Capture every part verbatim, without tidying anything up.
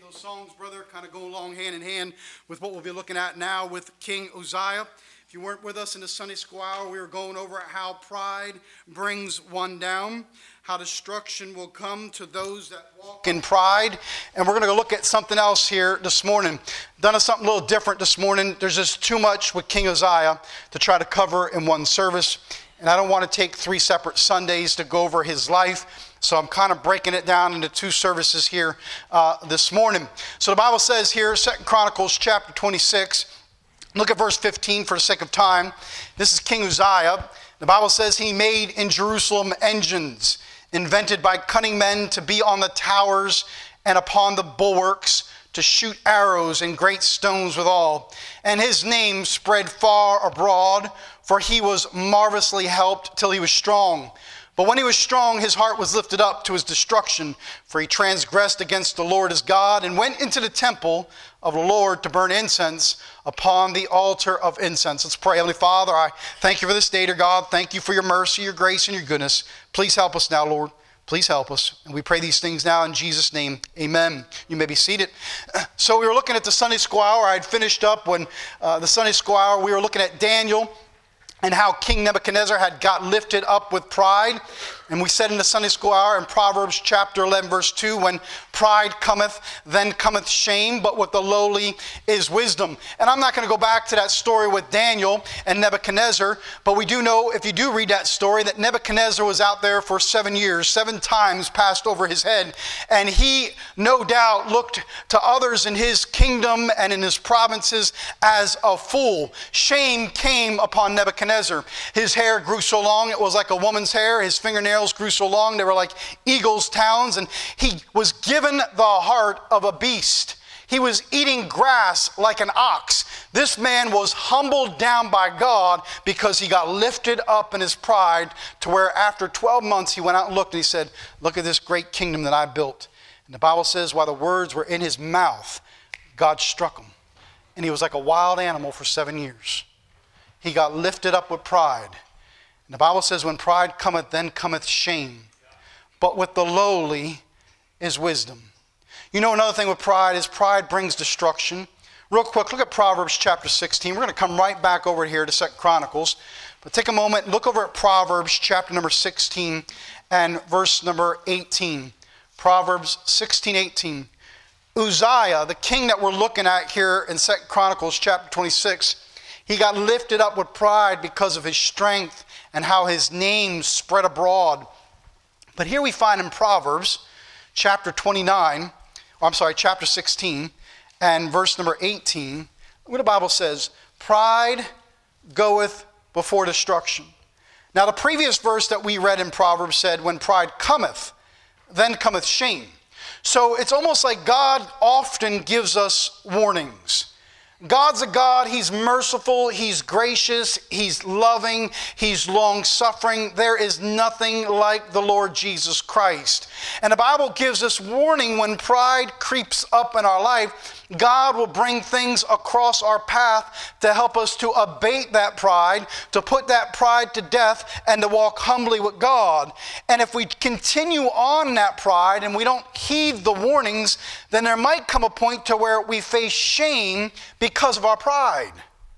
Those songs, brother, kind of go along hand in hand with what we'll be looking at now with King Uzziah. If you weren't with us in the Sunday school hour, we were going over how pride brings one down, how destruction will come to those that walk in pride. And we're going to look at something else here this morning. Done something a little different this morning. There's just too much with King Uzziah to try to cover in one service. And I don't want to take three separate Sundays to go over his life. So I'm kind of breaking it down into two services here uh, this morning. So the Bible says here, Second Chronicles chapter twenty-six, look at verse fifteen for the sake of time. This is King Uzziah. The Bible says he made in Jerusalem engines invented by cunning men to be on the towers and upon the bulwarks, to shoot arrows and great stones withal. And his name spread far abroad, for he was marvelously helped till he was strong. But when he was strong, his heart was lifted up to his destruction, for he transgressed against the Lord his God, and went into the temple of the Lord to burn incense upon the altar of incense. Let's pray. Heavenly Father, I thank you for this day, dear God. Thank you for your mercy, your grace, and your goodness. Please help us now, Lord. Please help us. And we pray these things now in Jesus' name. Amen. You may be seated. So we were looking at the Sunday school hour. I had finished up when uh, the Sunday school hour, we were looking at Daniel and how King Nebuchadnezzar had got lifted up with pride. And we said in the Sunday school hour in Proverbs chapter eleven, verse two, when pride cometh, then cometh shame, but with the lowly is wisdom. And I'm not going to go back to that story with Daniel and Nebuchadnezzar, but we do know, if you do read that story, that Nebuchadnezzar was out there for seven years, seven times passed over his head. And he, no doubt, looked to others in his kingdom and in his provinces as a fool. Shame came upon Nebuchadnezzar. His hair grew so long, it was like a woman's hair. His fingernails grew so long, they were like eagle's talons, and he was given the heart of a beast. He was eating grass like an ox. This man was humbled down by God because he got lifted up in his pride to where after twelve months he went out and looked and he said, look at this great kingdom that I built. And the Bible says while the words were in his mouth, God struck him. And he was like a wild animal for seven years. He got lifted up with pride. And the Bible says, when pride cometh, then cometh shame. But with the lowly is wisdom. You know, another thing with pride is pride brings destruction. Real quick, look at Proverbs chapter sixteen. We're going to come right back over here to Second Chronicles. But take a moment and look over at Proverbs chapter number sixteen and verse number eighteen. Proverbs sixteen, eighteen. Uzziah, the king that we're looking at here in Second Chronicles chapter twenty-six, he got lifted up with pride because of his strength and how his name spread abroad. But here we find in Proverbs chapter twenty-nine, or I'm sorry, chapter sixteen, and verse number eighteen, what the Bible says, pride goeth before destruction. Now the previous verse that we read in Proverbs said, when pride cometh, then cometh shame. So it's almost like God often gives us warnings. God's a God, He's merciful, He's gracious, He's loving, He's long-suffering. There is nothing like the Lord Jesus Christ. And the Bible gives us warning when pride creeps up in our life. God will bring things across our path to help us to abate that pride, to put that pride to death, and to walk humbly with God. And if we continue on that pride and we don't heed the warnings, then there might come a point to where we face shame because of our pride.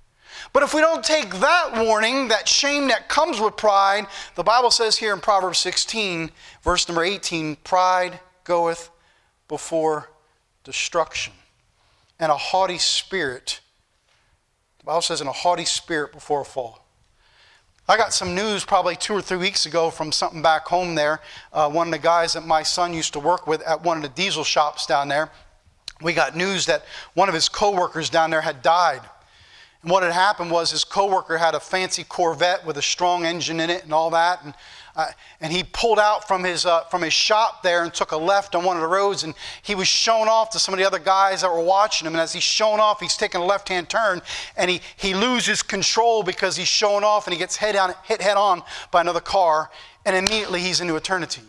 But if we don't take that warning, that shame that comes with pride, the Bible says here in Proverbs sixteen, verse number eighteen, pride goeth before destruction, and a haughty spirit, the Bible says, in a haughty spirit before a fall. I got some news probably two or three weeks ago from something back home there. Uh, one of the guys that my son used to work with at one of the diesel shops down there, we got news that one of his coworkers down there had died. And what had happened was his coworker had a fancy Corvette with a strong engine in it and all that. And, uh, and he pulled out from his, uh, from his shop there and took a left on one of the roads. And he was showing off to some of the other guys that were watching him. And as he's showing off, he's taking a left-hand turn. And he, he loses control because he's showing off and he gets head on, hit head on by another car. And immediately he's into eternity.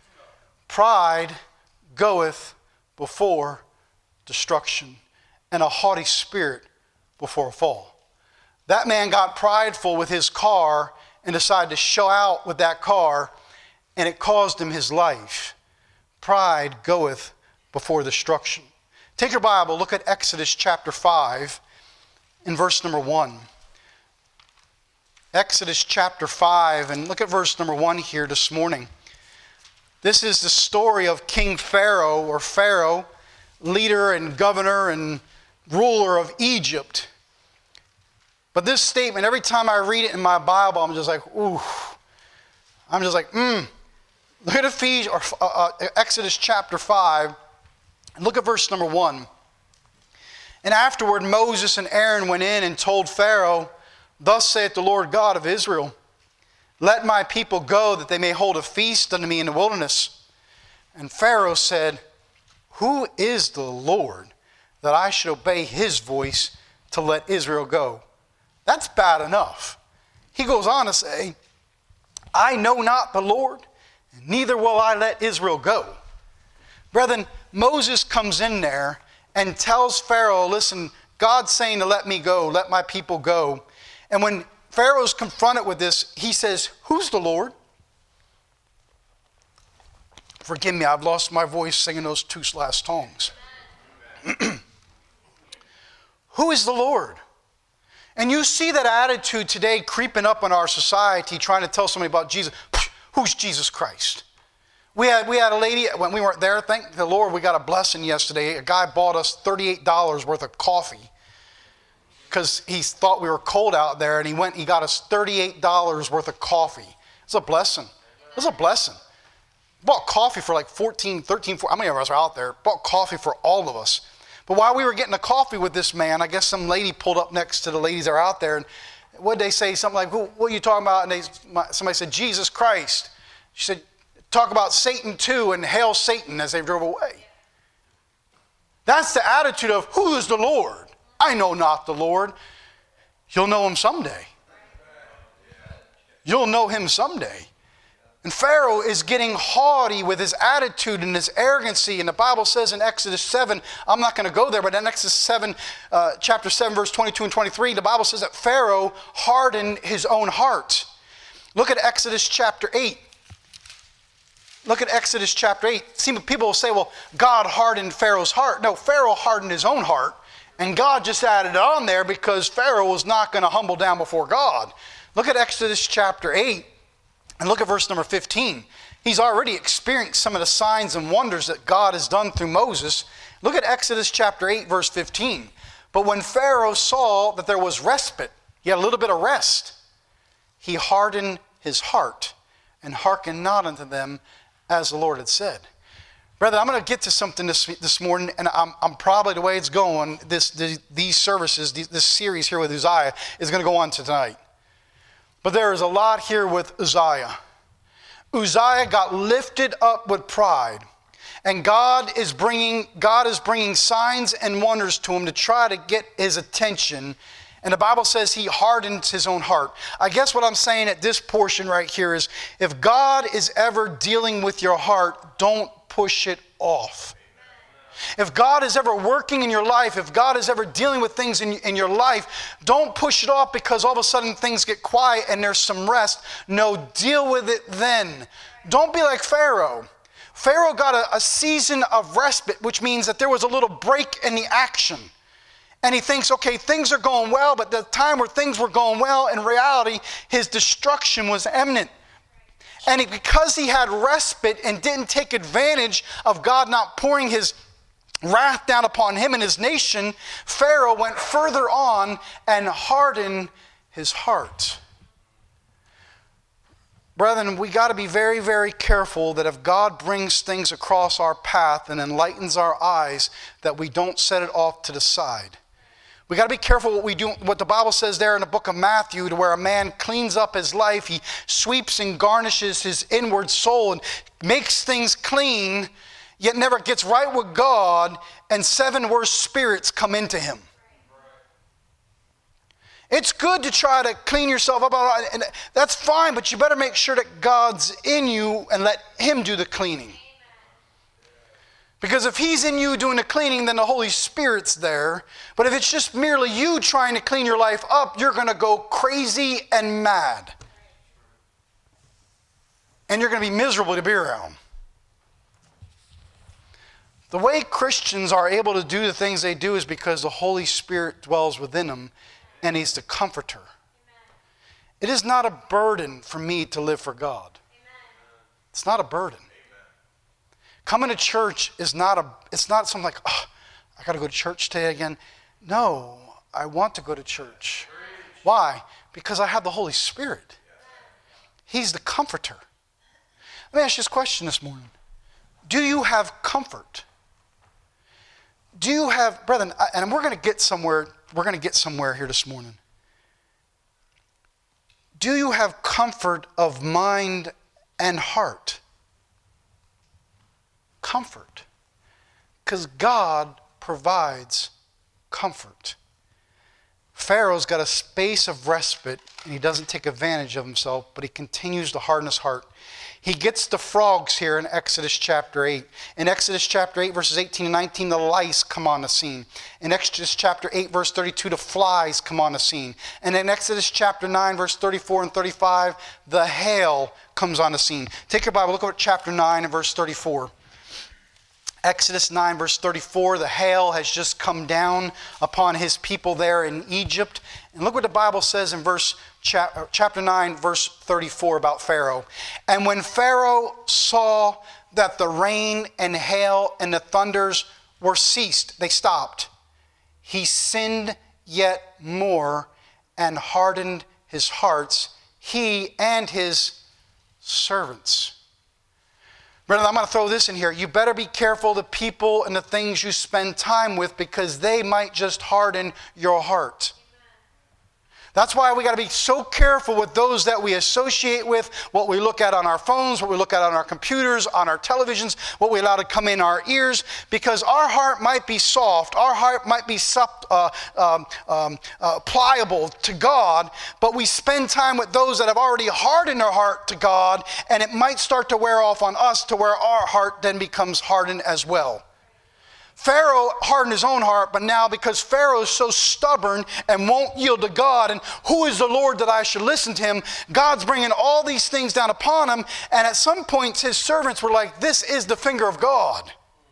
Pride goeth before destruction, and a haughty spirit before a fall. That man got prideful with his car and decided to show out with that car, and it caused him his life. Pride goeth before destruction. Take your Bible, look at Exodus chapter five in verse number one. Exodus chapter five, and look at verse number one here this morning. This is the story of King Pharaoh, or Pharaoh, leader and governor and ruler of Egypt. But this statement, every time I read it in my Bible, I'm just like, ooh. I'm just like, mm. Look at Ephesians, or uh, uh, Exodus chapter five, and look at verse number one. And afterward Moses and Aaron went in and told Pharaoh, "Thus saith the Lord God of Israel, let my people go, that they may hold a feast unto me in the wilderness." And Pharaoh said, "Who is the Lord, that I should obey his voice to let Israel go?" That's bad enough. He goes on to say, "I know not the Lord, and neither will I let Israel go." Brethren, Moses comes in there and tells Pharaoh, listen, God's saying to let me go, let my people go. And when Pharaoh's confronted with this, he says, "Who's the Lord?" Forgive me, I've lost my voice singing those two last songs. Who is the Lord? And you see that attitude today creeping up in our society, trying to tell somebody about Jesus. Who's Jesus Christ? We had, we had a lady, when we weren't there, thank the Lord, we got a blessing yesterday. A guy bought us thirty-eight dollars worth of coffee because he thought we were cold out there, and he went, he got us thirty-eight dollars worth of coffee. It's a blessing. It's a blessing. Bought coffee for like fourteen, thirteen, fourteen, how many of us are out there? Bought coffee for all of us. But while we were getting the coffee with this man, I guess some lady pulled up next to the ladies that are out there, and what did they say? Something like, "What are you talking about?" And they, somebody said, "Jesus Christ." She said, "Talk about Satan too, and hail Satan," as they drove away. That's the attitude of, who is the Lord? I know not the Lord. You'll know him someday. You'll know him someday. And Pharaoh is getting haughty with his attitude and his arrogancy. And the Bible says in Exodus seven, I'm not going to go there, but in Exodus seven, uh, chapter seven, verse twenty-two and twenty-three, the Bible says that Pharaoh hardened his own heart. Look at Exodus chapter eight. Look at Exodus chapter eight. See, people will say, well, God hardened Pharaoh's heart. No, Pharaoh hardened his own heart. And God just added it on there because Pharaoh was not going to humble down before God. Look at Exodus chapter eight. And look at verse number fifteen. He's already experienced some of the signs and wonders that God has done through Moses. Look at Exodus chapter eight, verse fifteen. But when Pharaoh saw that there was respite, he had a little bit of rest, he hardened his heart and hearkened not unto them as the Lord had said. Brother, I'm going to get to something this, this morning, and I'm, I'm probably, the way it's going, this, this, these services, these, this series here with Uzziah is going to go on to tonight. But there is a lot here with Uzziah. Uzziah got lifted up with pride, and God is bringing God is bringing signs and wonders to him to try to get his attention. And the Bible says he hardened his own heart. I guess what I'm saying at this portion right here is, if God is ever dealing with your heart, don't push it off. If God is ever working in your life, if God is ever dealing with things in, in your life, don't push it off because all of a sudden things get quiet and there's some rest. No, deal with it then. Don't be like Pharaoh. Pharaoh got a, a season of respite, which means that there was a little break in the action. And he thinks, okay, things are going well, but the time where things were going well, in reality, his destruction was imminent. And he, because he had respite and didn't take advantage of God not pouring his wrath down upon him and his nation, Pharaoh went further on and hardened his heart. Brethren, we got to be very, very careful that if God brings things across our path and enlightens our eyes, that we don't set it off to the side. We got to be careful what we do, what the Bible says there in the book of Matthew, to where a man cleans up his life, he sweeps and garnishes his inward soul and makes things clean, yet never gets right with God, and seven worse spirits come into him. It's good to try to clean yourself up, and that's fine, but you better make sure that God's in you and let him do the cleaning. Because if he's in you doing the cleaning, then the Holy Spirit's there. But if it's just merely you trying to clean your life up, you're going to go crazy and mad. And you're going to be miserable to be around. The way Christians are able to do the things they do is because the Holy Spirit dwells within them, and He's the comforter. It is not a burden for me to live for God. It's not a burden. Coming to church is not a, it's not something like, oh, I got to go to church today again. No, I want to go to church. Why? Because I have the Holy Spirit. He's the comforter. Let me ask you this question this morning. Do you have comfort? Do you have, brethren, and we're going to get somewhere, we're going to get somewhere here this morning. Do you have comfort of mind and heart? Comfort. Because God provides comfort. Pharaoh's got a space of respite, and he doesn't take advantage of himself, but he continues to harden his heart. He gets the frogs here in Exodus chapter eight. In Exodus chapter eight, verses eighteen and nineteen, the lice come on the scene. In Exodus chapter eight, verse thirty-two, the flies come on the scene. And in Exodus chapter nine, verse thirty-four and thirty-five, the hail comes on the scene. Take your Bible, look at chapter nine and verse thirty-four. Exodus nine, verse thirty-four, the hail has just come down upon his people there in Egypt. And look what the Bible says in verse chapter nine, verse thirty-four about Pharaoh. And when Pharaoh saw that the rain and hail and the thunders were ceased, they stopped, he sinned yet more and hardened his hearts, he and his servants. Brethren, I'm going to throw this in here. You better be careful the people and the things you spend time with, because they might just harden your heart. That's why we got to be so careful with those that we associate with, what we look at on our phones, what we look at on our computers, on our televisions, what we allow to come in our ears, because our heart might be soft, our heart might be uh, um, um, uh, pliable to God, but we spend time with those that have already hardened their heart to God, and it might start to wear off on us to where our heart then becomes hardened as well. Pharaoh hardened his own heart, but now because Pharaoh is so stubborn and won't yield to God, and who is the Lord that I should listen to him, God's bringing all these things down upon him, and at some points his servants were like, this is the finger of God.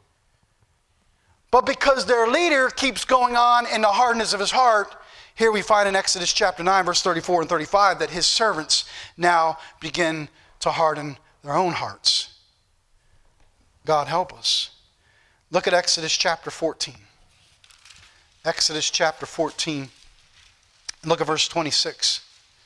But because their leader keeps going on in the hardness of his heart, here we find in Exodus chapter nine, verse thirty-four and thirty-five, that his servants now begin to harden their own hearts. God help us. Look at Exodus chapter fourteen. Exodus chapter fourteen. Look at verse twenty-six.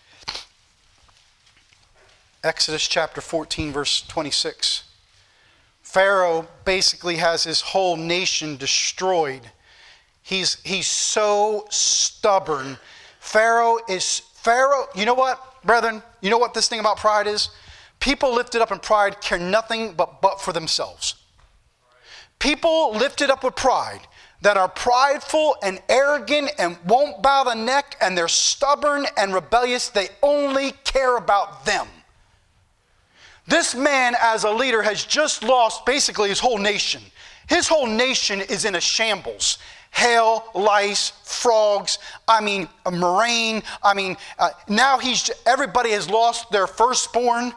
Exodus chapter fourteen, verse twenty-six. Pharaoh basically has his whole nation destroyed. He's, he's so stubborn. Pharaoh is, Pharaoh, you know what, brethren? You know what this thing about pride is? People lifted up in pride care nothing but, but for themselves. People lifted up with pride that are prideful and arrogant and won't bow the neck, and they're stubborn and rebellious. They only care about them. This man as a leader has just lost basically his whole nation. His whole nation is in a shambles. Hail, lice, frogs, I mean, a murrain. I mean, uh, now he's, everybody has lost their firstborn.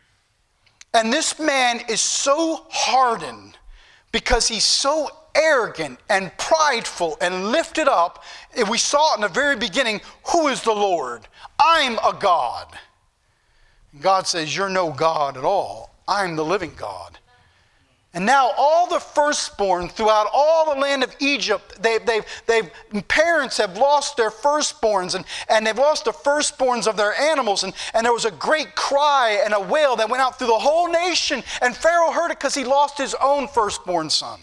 And this man is so hardened because he's so arrogant and prideful and lifted up. And we saw it in the very beginning, who is the Lord? I'm a God. And God says, you're no God at all. I'm the living God. And now all the firstborn throughout all the land of Egypt, they, they've, they've, parents have lost their firstborns, and, and they've lost the firstborns of their animals. And, and there was a great cry and a wail that went out through the whole nation. And Pharaoh heard it because he lost his own firstborn son.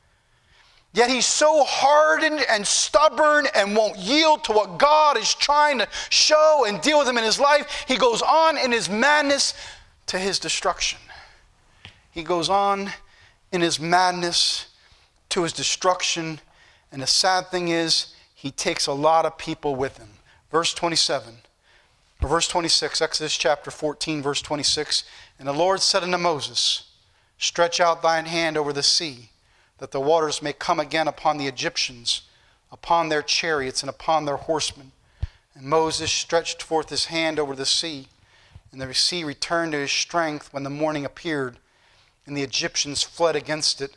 Yet he's so hardened and stubborn and won't yield to what God is trying to show and deal with him in his life. He goes on in his madness to his destruction. He goes on in his madness to his destruction. And the sad thing is, he takes a lot of people with him. Verse twenty-seven, or verse twenty-six, Exodus chapter fourteen, verse twenty-six. And the Lord said unto Moses, stretch out thine hand over the sea, that the waters may come again upon the Egyptians, upon their chariots and upon their horsemen. And Moses stretched forth his hand over the sea, and the sea returned to his strength when the morning appeared, and the Egyptians fled against it,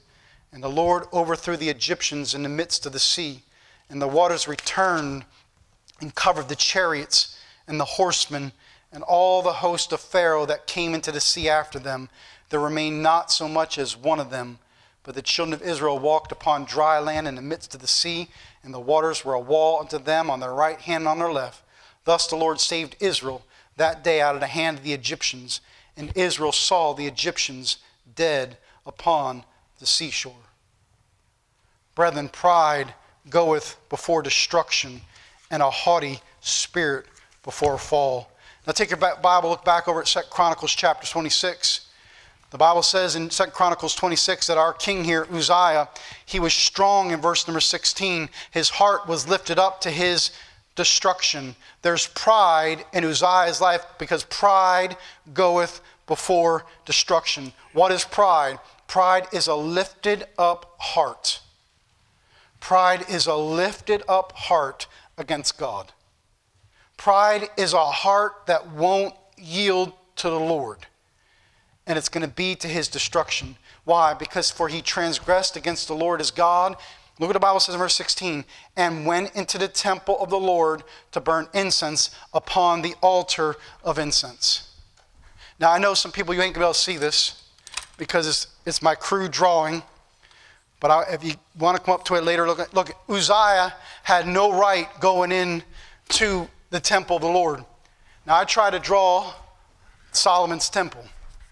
And the Lord overthrew the Egyptians in the midst of the sea, and the waters returned and covered the chariots and the horsemen and all the host of Pharaoh that came into the sea after them. There remained not so much as one of them. But the children of Israel walked upon dry land in the midst of the sea, and the waters were a wall unto them on their right hand and on their left. Thus the Lord saved Israel that day out of the hand of the Egyptians, and Israel saw the Egyptians dead upon the seashore. Brethren, pride goeth before destruction, and a haughty spirit before a fall. Now take your Bible, look back over at Second Chronicles chapter twenty-six. The Bible says in Second Chronicles twenty-six that our king here, Uzziah, he was strong in verse number sixteen. His heart was lifted up to his destruction. There's pride in Uzziah's life because pride goeth before destruction. What is pride? Pride is a lifted up heart. Pride is a lifted up heart against God. Pride is a heart that won't yield to the Lord. And it's going to be to his destruction. Why? Because for he transgressed against the Lord his God. Look what the Bible says in verse sixteen. And went into the temple of the Lord to burn incense upon the altar of incense. Now I know some people, you ain't going to be able to see this because it's, it's my crude drawing. But I, if you want to come up to it later, look at, look, Uzziah had no right going in to the temple of the Lord. Now I try to draw Solomon's temple.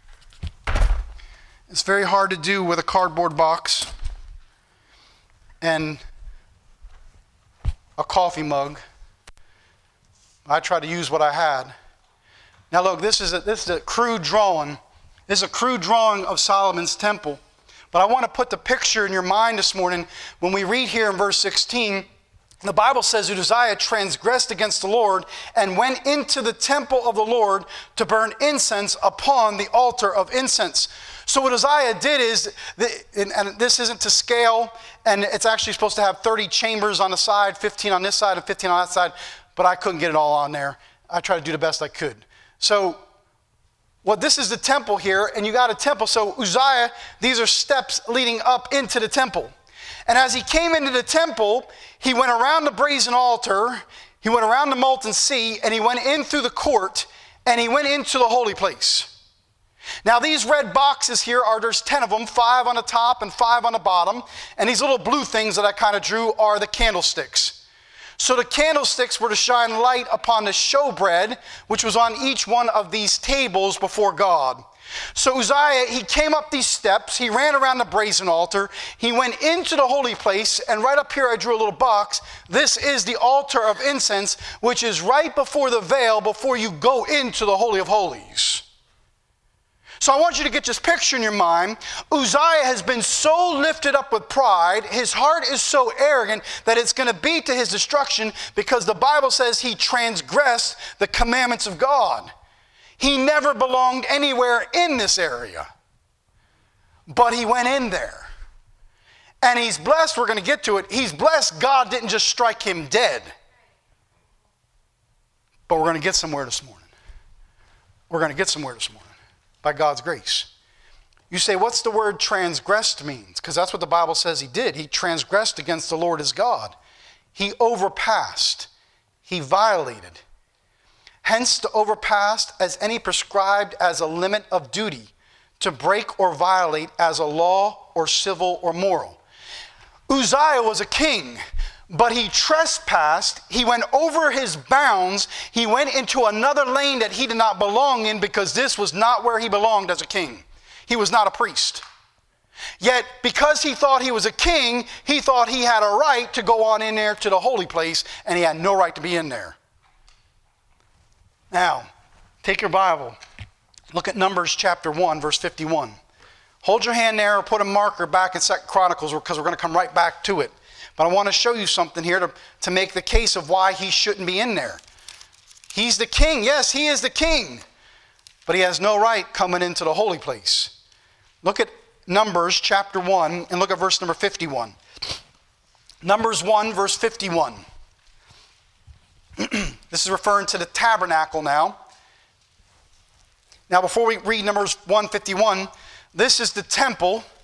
It's very hard to do with a cardboard box and a coffee mug. I tried to use what I had. Now look, this is a, this is a crude drawing. This is a crude drawing of Solomon's temple. But I want to put the picture in your mind this morning. When we read here in verse sixteen, the Bible says that Uzziah transgressed against the Lord and went into the temple of the Lord to burn incense upon the altar of incense. So what Uzziah did is, and this isn't to scale, and it's actually supposed to have thirty chambers on the side, fifteen on this side and fifteen on that side, but I couldn't get it all on there. I tried to do the best I could. So well, this is the temple here, and you got a temple. So Uzziah, these are steps leading up into the temple. And as he came into the temple, he went around the brazen altar, he went around the molten sea, and he went in through the court, and he went into the holy place. Now these red boxes here are, there's ten of them, five on the top and five on the bottom. And these little blue things that I kind of drew are the candlesticks. So the candlesticks were to shine light upon the showbread, which was on each one of these tables before God. So Uzziah, he came up these steps, he ran around the brazen altar, he went into the holy place, and right up here I drew a little box. This is the altar of incense, which is right before the veil, before you go into the Holy of Holies. So I want you to get this picture in your mind. Uzziah has been so lifted up with pride, his heart is so arrogant that it's going to be to his destruction, because the Bible says he transgressed the commandments of God. He never belonged anywhere in this area, but he went in there. And he's blessed, we're going to get to it, he's blessed God didn't just strike him dead. But we're going to get somewhere this morning. We're going to get somewhere this morning. By God's grace. You say, what's the word transgressed means? Because that's what the Bible says he did. He transgressed against the Lord his God. He overpassed. He violated. Hence, to overpass as any prescribed as a limit of duty, to break or violate as a law or civil or moral. Uzziah was a king, but he trespassed, he went over his bounds, he went into another lane that he did not belong in, because this was not where he belonged as a king. He was not a priest. Yet, because he thought he was a king, he thought he had a right to go on in there to the holy place, and he had no right to be in there. Now, take your Bible, look at Numbers chapter one, verse fifty-one. Hold your hand there or put a marker back in Second Chronicles, because we're going to come right back to it. But I want to show you something here to, to make the case of why he shouldn't be in there. He's the king. Yes, he is the king. But he has no right coming into the holy place. Look at Numbers chapter one and look at verse number fifty-one. Numbers one, verse fifty-one. This is referring to the tabernacle now. Now before we read Numbers one fifty-one, this is the temple.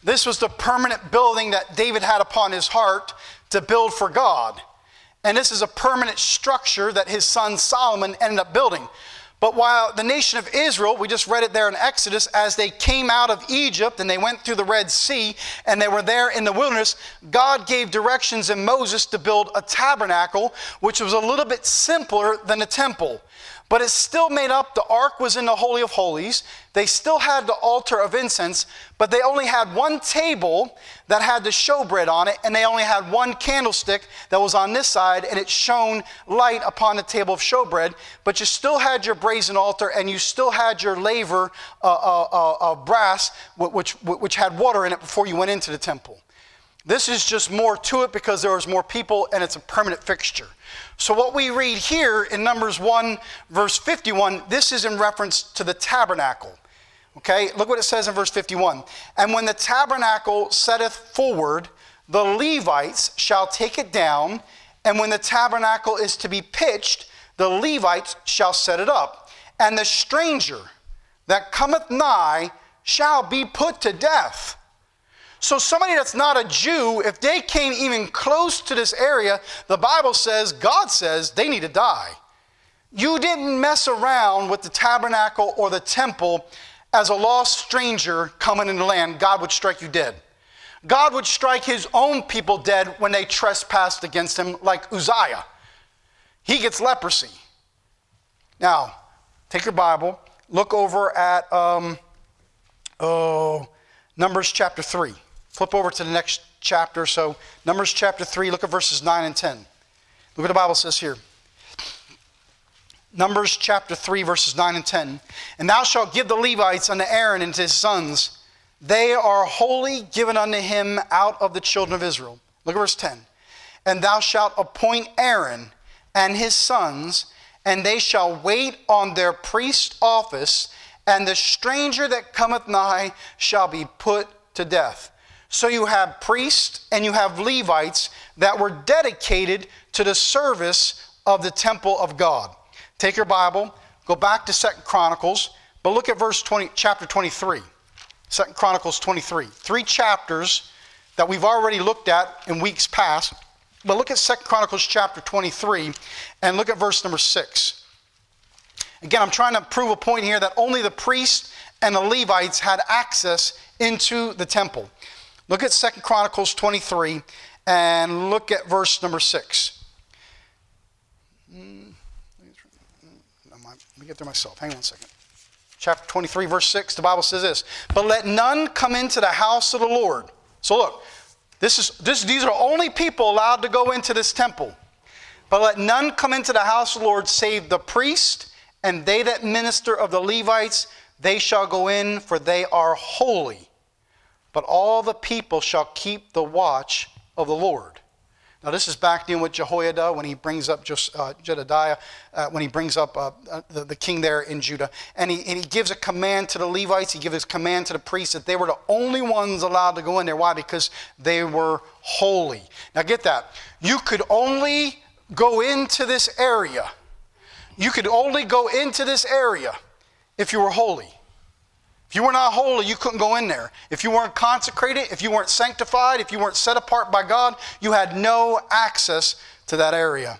This was the permanent building that David had upon his heart to build for God. And this is a permanent structure that his son Solomon ended up building. But while the nation of Israel, we just read it there in Exodus, as they came out of Egypt and they went through the Red Sea and they were there in the wilderness, God gave directions in Moses to build a tabernacle, which was a little bit simpler than a temple. But it still made up, the ark was in the Holy of Holies. They still had the altar of incense, but they only had one table that had the showbread on it, and they only had one candlestick that was on this side, and it shone light upon the table of showbread. But you still had your brazen altar, and you still had your laver uh, uh, uh, uh, brass, which, which had water in it before you went into the temple. This is just more to it because there was more people, and it's a permanent fixture. So what we read here in Numbers one, verse fifty-one, this is in reference to the tabernacle. Okay, look what it says in verse fifty-one. And when the tabernacle setteth forward, the Levites shall take it down, and when the tabernacle is to be pitched, the Levites shall set it up. And the stranger that cometh nigh shall be put to death. So somebody that's not a Jew, if they came even close to this area, the Bible says, God says, they need to die. You didn't mess around with the tabernacle or the temple as a lost stranger coming into the land. God would strike you dead. God would strike his own people dead when they trespassed against him, like Uzziah. He gets leprosy. Now, take your Bible, look over at um, oh, Numbers chapter three. Flip over to the next chapter. So Numbers chapter three, look at verses nine and ten. Look what the Bible says here. Numbers chapter three, verses nine and ten. And thou shalt give the Levites unto Aaron and to his sons. They are wholly given unto him out of the children of Israel. Look at verse ten. And thou shalt appoint Aaron and his sons, and they shall wait on their priest office, and the stranger that cometh nigh shall be put to death. So you have priests and you have Levites that were dedicated to the service of the temple of God. Take your Bible, go back to Second Chronicles, but look at verse twenty, chapter twenty-three. Second Chronicles twenty-three. Three chapters that we've already looked at in weeks past. But look at Second Chronicles chapter twenty-three and look at verse number six. Again, I'm trying to prove a point here that only the priests and the Levites had access into the temple. Look at Second Chronicles twenty-three and look at verse number six. Let me get there myself. Hang on a second. Chapter twenty-three, verse six, the Bible says this. But let none come into the house of the Lord. So look, this is this. These are only people allowed to go into this temple. But let none come into the house of the Lord save the priest and they that minister of the Levites. They shall go in, for they are holy. But all the people shall keep the watch of the Lord. Now this is back in with Jehoiada when he brings up just, uh, Jedediah, uh, when he brings up uh, uh, the, the king there in Judah. And he, and he gives a command to the Levites, he gives a command to the priests that they were the only ones allowed to go in there. Why? Because they were holy. Now get that. You could only go into this area. You could only go into this area if you were holy. If you were not holy, you couldn't go in there. If you weren't consecrated, if you weren't sanctified, if you weren't set apart by God, you had no access to that area.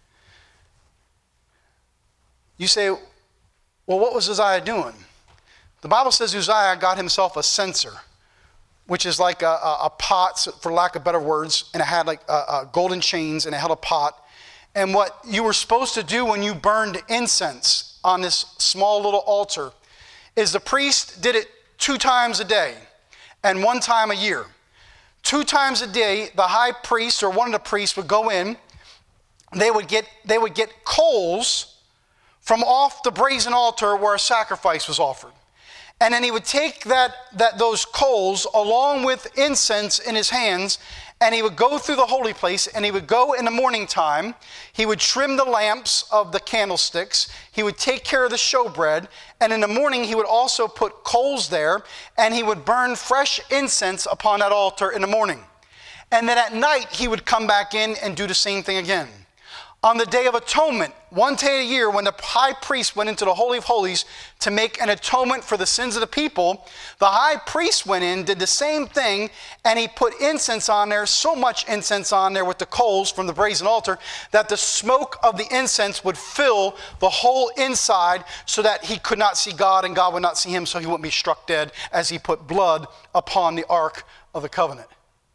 You say, well, what was Uzziah doing? The Bible says Uzziah got himself a censer, which is like a, a, a pot, for lack of better words, and it had like a, a golden chains, and it held a pot. And what you were supposed to do when you burned incense on this small little altar is the priest did it two times a day and one time a year. Two times a day, the high priest or one of the priests would go in. They would get, they would get coals from off the brazen altar where a sacrifice was offered. And then he would take that, that those coals along with incense in his hands, and he would go through the holy place, and he would go in the morning time. He would trim the lamps of the candlesticks. He would take care of the showbread. And in the morning, he would also put coals there, and he would burn fresh incense upon that altar in the morning. And then at night, he would come back in and do the same thing again. On the Day of Atonement, one day a year when the high priest went into the Holy of Holies to make an atonement for the sins of the people, the high priest went in, did the same thing, and he put incense on there, so much incense on there with the coals from the brazen altar, that the smoke of the incense would fill the whole inside so that he could not see God and God would not see him, so he wouldn't be struck dead as he put blood upon the Ark of the Covenant.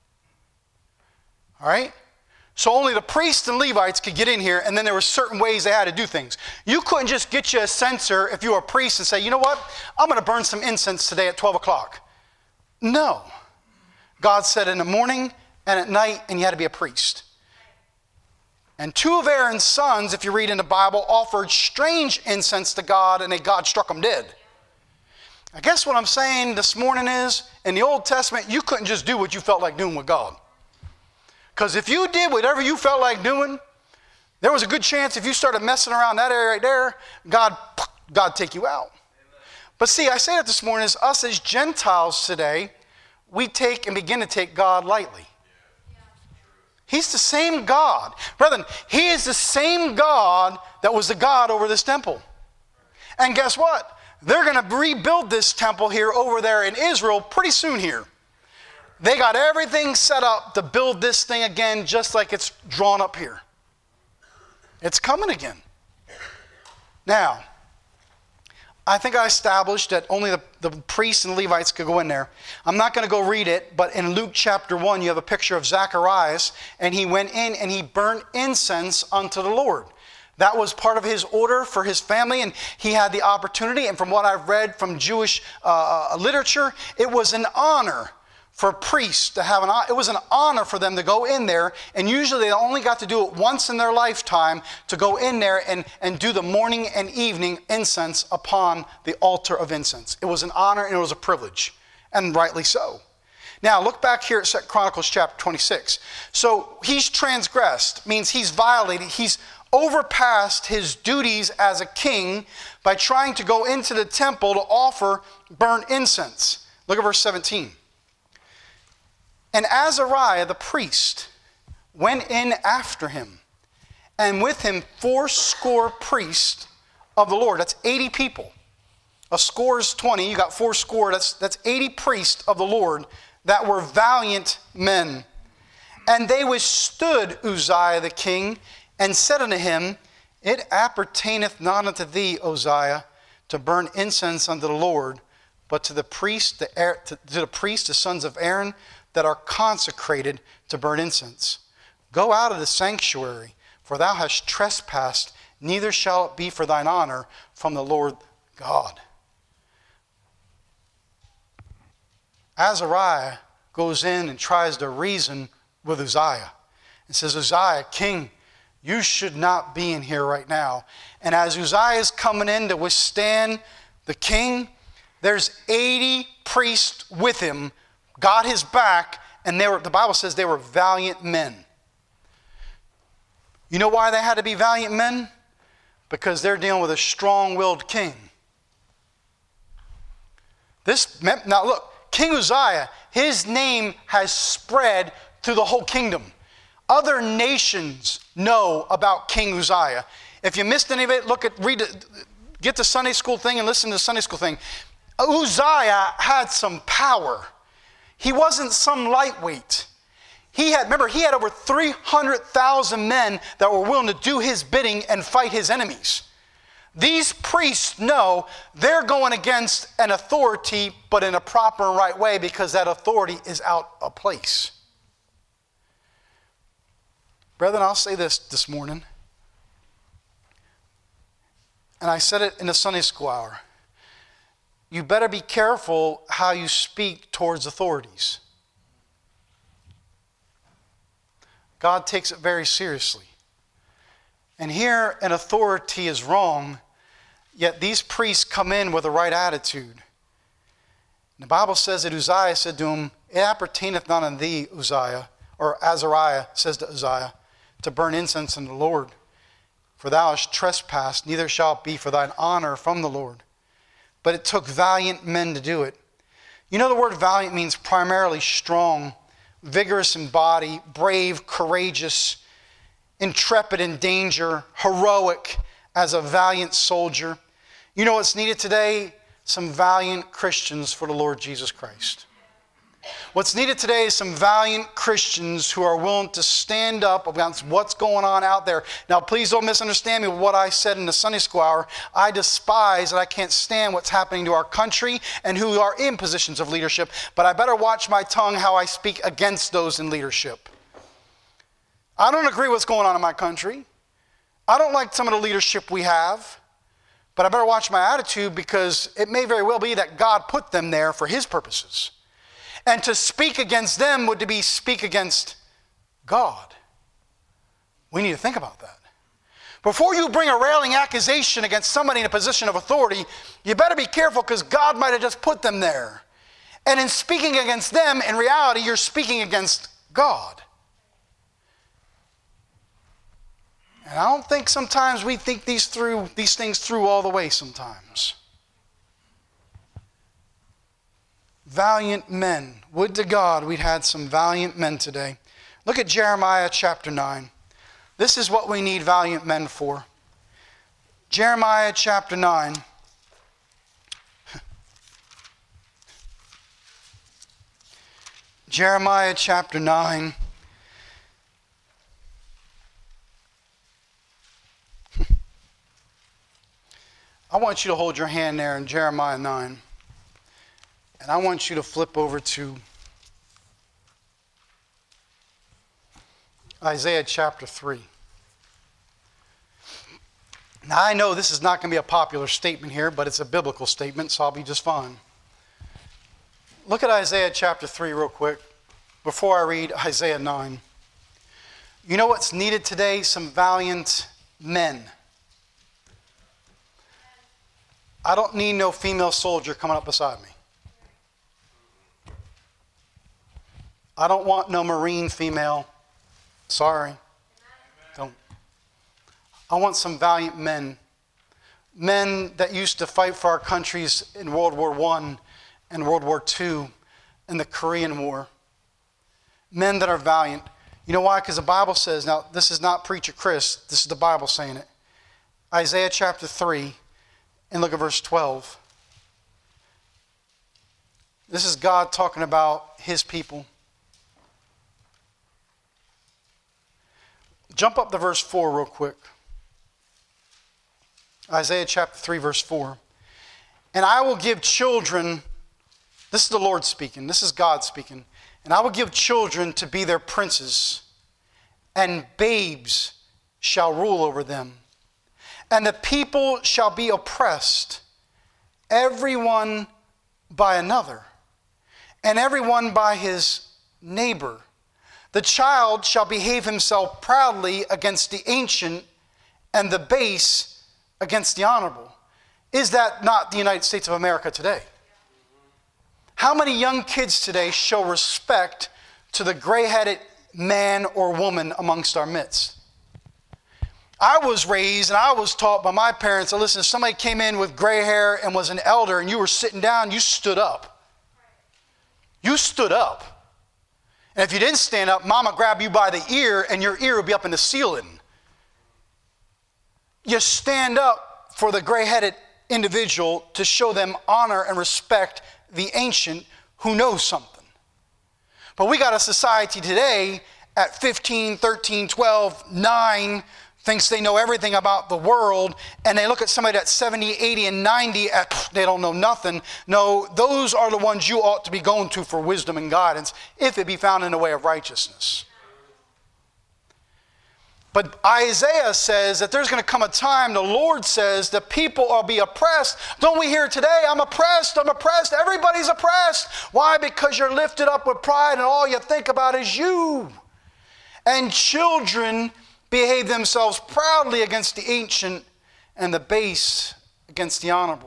All right? So only the priests and Levites could get in here, and then there were certain ways they had to do things. You couldn't just get you a censer if you were a priest and say, you know what, I'm going to burn some incense today at twelve o'clock. No. God said in the morning and at night, and you had to be a priest. And two of Aaron's sons, if you read in the Bible, offered strange incense to God, and they, God struck them dead. I guess what I'm saying this morning is, in the Old Testament, you couldn't just do what you felt like doing with God. Because if you did whatever you felt like doing, there was a good chance if you started messing around that area right there, God, God take you out. But see, I say that this morning is us as Gentiles today, we take and begin to take God lightly. He's the same God. Brethren, he is the same God that was the God over this temple. And guess what? They're going to rebuild this temple here over there in Israel pretty soon here. They got everything set up to build this thing again just like it's drawn up here. It's coming again. Now, I think I established that only the, the priests and Levites could go in there. I'm not going to go read it, but in Luke chapter one, you have a picture of Zacharias, and he went in and he burnt incense unto the Lord. That was part of his order for his family, and he had the opportunity, and from what I've read from Jewish uh, literature, it was an honor for priests to have an, it was an honor for them to go in there, and usually they only got to do it once in their lifetime, to go in there and, and do the morning and evening incense upon the altar of incense. It was an honor and it was a privilege, and rightly so. Now look back here at Second Chronicles chapter twenty-six. So he's transgressed, means he's violated, he's overpassed his duties as a king by trying to go into the temple to offer burnt incense. Look at verse seventeen. And Azariah the priest went in after him, and with him fourscore priests of the Lord. That's eighty people. A score is twenty. You got four score. That's, that's eighty priests of the Lord that were valiant men. And they withstood Uzziah the king, and said unto him, It appertaineth not unto thee, Uzziah, to burn incense unto the Lord, but to the priest, the, to, to the priests, the sons of Aaron, that are consecrated to burn incense. Go out of the sanctuary, for thou hast trespassed, neither shall it be for thine honor from the Lord God. Azariah goes in and tries to reason with Uzziah and says, Uzziah, king, you should not be in here right now. And as Uzziah is coming in to withstand the king, there's eighty priests with him, got his back, and they were, the Bible says they were valiant men. You know why they had to be valiant men? Because they're dealing with a strong-willed king. This, now look, King Uzziah, his name has spread through the whole kingdom. Other nations know about King Uzziah. If you missed any of it, look at, read it, get the Sunday school thing and listen to the Sunday school thing. Uzziah had some power. He wasn't some lightweight. He had, remember, he had over three hundred thousand men that were willing to do his bidding and fight his enemies. These priests know they're going against an authority, but in a proper and right way, because that authority is out of place. Brethren, I'll say this this morning, and I said it in the Sunday school hour. You better be careful how you speak towards authorities. God takes it very seriously. And here an authority is wrong, yet these priests come in with the right attitude. The Bible says that Uzziah said to him, It appertaineth not unto thee, Uzziah, or Azariah says to Uzziah, to burn incense unto the Lord. For thou hast trespassed, neither shall it be for thine honor from the Lord. But it took valiant men to do it. You know, the word valiant means primarily strong, vigorous in body, brave, courageous. intrepid in danger, heroic as a valiant soldier. You know what's needed today? Some valiant Christians for the Lord Jesus Christ. What's needed today is some valiant Christians who are willing to stand up against what's going on out there. Now, please don't misunderstand me with what I said in the Sunday School Hour. I despise and I can't stand what's happening to our country and who are in positions of leadership, but I better watch my tongue how I speak against those in leadership. I don't agree with what's going on in my country. I don't like some of the leadership we have, but I better watch my attitude because it may very well be that God put them there for His purposes. And to speak against them would be speak against God. We need to think about that. Before you bring a railing accusation against somebody in a position of authority, you better be careful because God might have just put them there. And in speaking against them, in reality, you're speaking against God. And I don't think sometimes we think these through these things through all the way sometimes. Valiant men. Would to God we'd had some valiant men today. Look at Jeremiah chapter nine. This is what we need valiant men for. Jeremiah chapter nine. Jeremiah chapter nine. I want you to hold your hand there in Jeremiah nine. And I want you to flip over to Isaiah chapter three. Now I know this is not going to be a popular statement here, but it's a biblical statement, so I'll be just fine. Look at Isaiah chapter three real quick before I read Isaiah nine. You know what's needed today? Some valiant men. I don't need no female soldier coming up beside me. I don't want no Marine female. Sorry. Don't. I want some valiant men. Men that used to fight for our countries in World War One and World War Two and the Korean War. Men that are valiant. You know why? Because the Bible says, now this is not Preacher Chris, this is the Bible saying it. Isaiah chapter three, and look at verse twelve. This is God talking about His people. Jump up to verse four real quick. Isaiah chapter three, verse four. And I will give children, this is the Lord speaking, this is God speaking. And I will give children to be their princes, and babes shall rule over them. And the people shall be oppressed, everyone by another, and everyone by his neighbor. The child shall behave himself proudly against the ancient, and the base against the honorable. Is that not the United States of America today? How many young kids today show respect to the gray-headed man or woman amongst our midst? I was raised and I was taught by my parents that, listen, if somebody came in with gray hair and was an elder and you were sitting down, you stood up. You stood up. And if you didn't stand up, Mama grabbed you by the ear and your ear would be up in the ceiling. You stand up for the gray-headed individual to show them honor and respect the ancient who knows something. But we got a society today at fifteen, thirteen, twelve, nine, thinks they know everything about the world, and they look at somebody that's seventy, eighty, and ninety, at, they don't know nothing. No, those are the ones you ought to be going to for wisdom and guidance, if it be found in the way of righteousness. But Isaiah says that there's going to come a time, the Lord says, the people will be oppressed. Don't we hear today, I'm oppressed, I'm oppressed, everybody's oppressed. Why? Because you're lifted up with pride and all you think about is you. And children behave themselves proudly against the ancient, and the base against the honorable.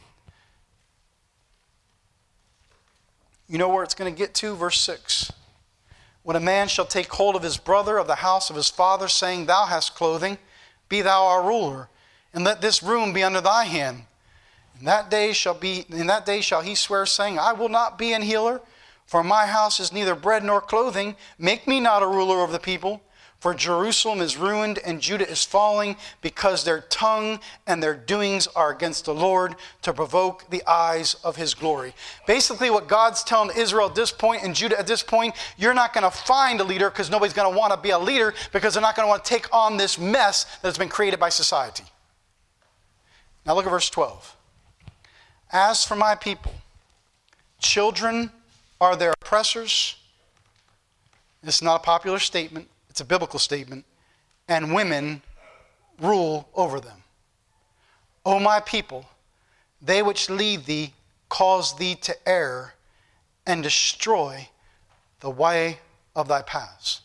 You know where it's going to get to? Verse six. When a man shall take hold of his brother of the house of his father, saying, Thou hast clothing, be thou our ruler, and let this room be under thy hand. In that day shall be, in that day shall he swear, saying, I will not be an healer, for my house is neither bread nor clothing. Make me not a ruler of the people. For Jerusalem is ruined and Judah is falling, because their tongue and their doings are against the Lord, to provoke the eyes of his glory. Basically what God's telling Israel at this point and Judah at this point, you're not going to find a leader because nobody's going to want to be a leader, because they're not going to want to take on this mess that's been created by society. Now look at verse twelve. As for my people, children are their oppressors. This is not a popular statement. It's a biblical statement. And women rule over them. O my people, they which lead thee cause thee to err and destroy the way of thy paths.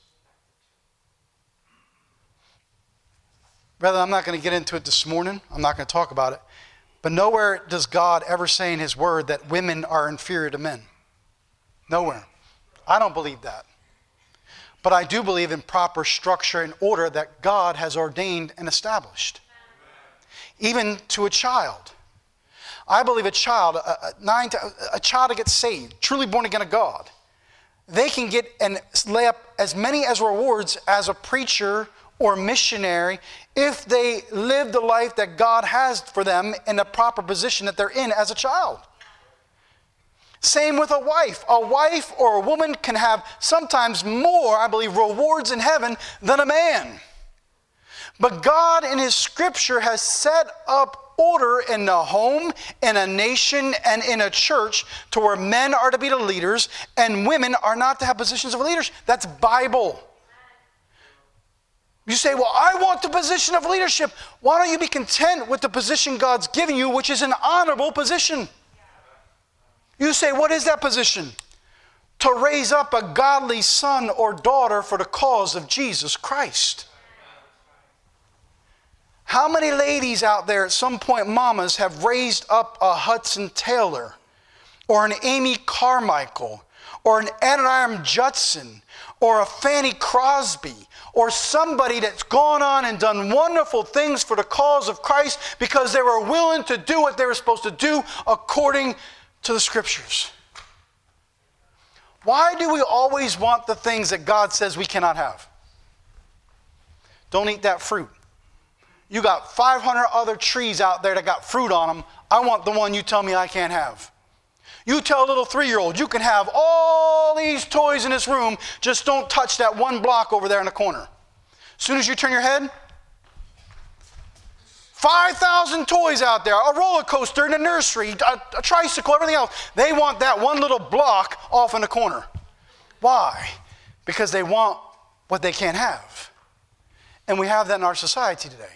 Brother, I'm not going to get into it this morning. I'm not going to talk about it. But nowhere does God ever say in his word that women are inferior to men. Nowhere. I don't believe that. But I do believe in proper structure and order that God has ordained and established. Even to a child. I believe a child, a, a, nine to, a child that gets saved, truly born again of God, they can get and lay up as many as rewards as a preacher or missionary if they live the life that God has for them in the proper position that they're in as a child. Same with a wife. A wife or a woman can have sometimes more, I believe, rewards in heaven than a man. But God in his scripture has set up order in the home, in a nation, and in a church to where men are to be the leaders and women are not to have positions of leaders. That's Bible. You say, well, I want the position of leadership. Why don't you be content with the position God's given you, which is an honorable position? You say, what is that position? To raise up a godly son or daughter for the cause of Jesus Christ. How many ladies out there at some point, mamas, have raised up a Hudson Taylor or an Amy Carmichael or an Adoniram Judson or a Fanny Crosby or somebody that's gone on and done wonderful things for the cause of Christ because they were willing to do what they were supposed to do according to the scriptures? Why do we always want the things that God says we cannot have? Don't eat that fruit. You got five hundred other trees out there that got fruit on them. I want the one you tell me I can't have. You tell a little three-year-old, you can have all these toys in this room, just don't touch that one block over there in the corner. As soon as you turn your head, five thousand toys out there, a roller coaster in a nursery, a, a tricycle, everything else. They want that one little block off in the corner. Why? Because they want what they can't have. And we have that in our society today.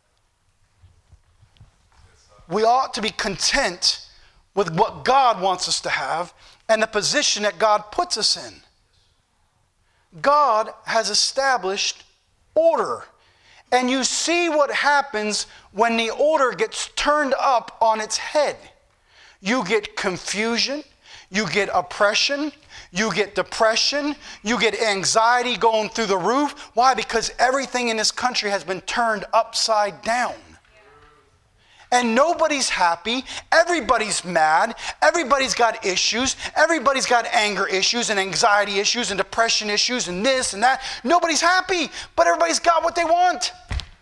We ought to be content with what God wants us to have and the position that God puts us in. God has established order. And you see what happens when the order gets turned up on its head. You get confusion, you get oppression, you get depression, you get anxiety going through the roof. Why? Because everything in this country has been turned upside down. And nobody's happy, everybody's mad, everybody's got issues, everybody's got anger issues and anxiety issues and depression issues and this and that. Nobody's happy, but everybody's got what they want.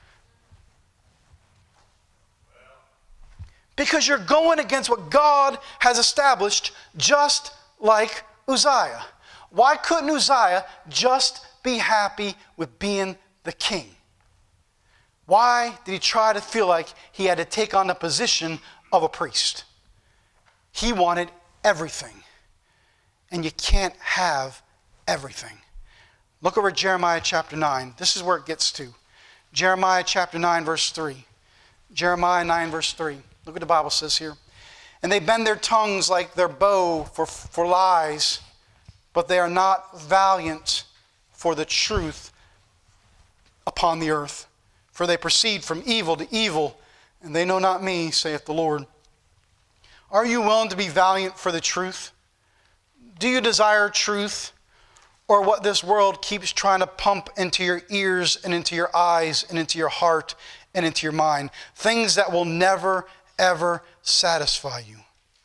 Because you're going against what God has established, just like Uzziah. Why couldn't Uzziah just be happy with being the king? Why did he try to feel like he had to take on the position of a priest? He wanted everything. And you can't have everything. Look over at Jeremiah chapter nine. This is where it gets to. Jeremiah chapter nine, verse three. Jeremiah nine, verse three. Look what the Bible says here. And they bend their tongues like their bow for, for lies, but they are not valiant for the truth upon the earth. For they proceed from evil to evil, and they know not me, saith the Lord. Are you willing to be valiant for the truth? Do you desire truth, or what this world keeps trying to pump into your ears and into your eyes and into your heart and into your mind? Things that will never, ever satisfy you.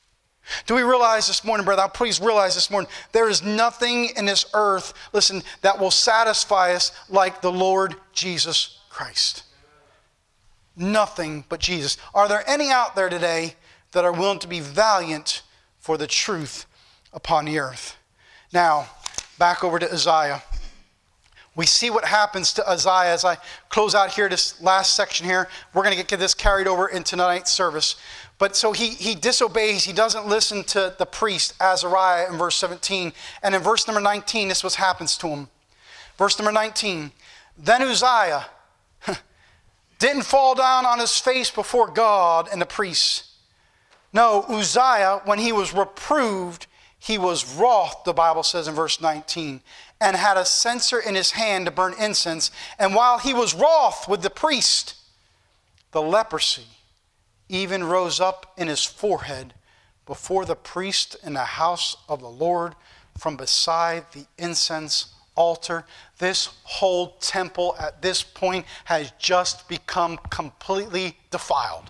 Do we realize this morning, brother, please realize this morning, there is nothing in this earth, listen, that will satisfy us like the Lord Jesus Christ. Nothing but Jesus. Are there any out there today that are willing to be valiant for the truth upon the earth? Now, back over to Uzziah. We see what happens to Uzziah as I close out here this last section here. We're going to get this carried over into tonight's service. But so he, he disobeys. He doesn't listen to the priest, Azariah, in verse seventeen. And in verse number nineteen, this is what happens to him. Verse number nineteen. Then Uzziah didn't fall down on his face before God and the priests. No, Uzziah, when he was reproved, he was wroth, the Bible says in verse nineteen, and had a censer in his hand to burn incense. And while he was wroth with the priest, the leprosy even rose up in his forehead before the priest in the house of the Lord from beside the incense altar. This whole temple at this point has just become completely defiled.